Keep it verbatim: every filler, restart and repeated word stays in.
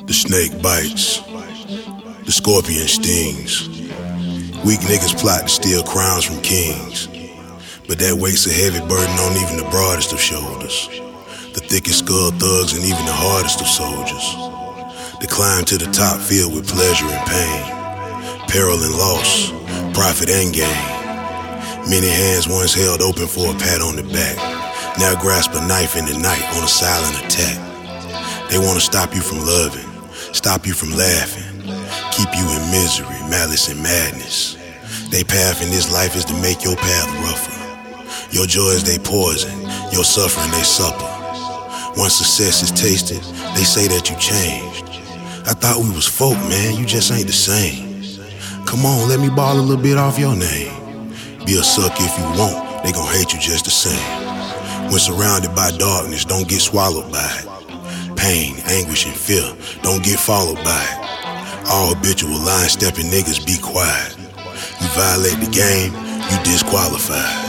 The snake bites, the scorpion stings. Weak niggas plot to steal crowns from kings, but that weight's a heavy burden on even the broadest of shoulders, the thickest skulled thugs and even the hardest of soldiers. The climb to the top filled with pleasure and pain, peril and loss, profit and gain. Many hands once held open for a pat on the back, now grasp a knife in the night on a silent attack. They want to stop you from loving, stop you from laughing, keep you in misery, malice and madness. They path in this life is to make your path rougher. Your joy is they poison, your suffering they supper. Once success is tasted, they say that you changed. I thought we was folk, man, you just ain't the same. Come on, let me ball a little bit off your name. Be a sucker if you want, they gon' hate you just the same. When surrounded by darkness, don't get swallowed by it. Pain, anguish, and fear, don't get followed by it. All habitual line-stepping niggas be quiet. You violate the game, you disqualified.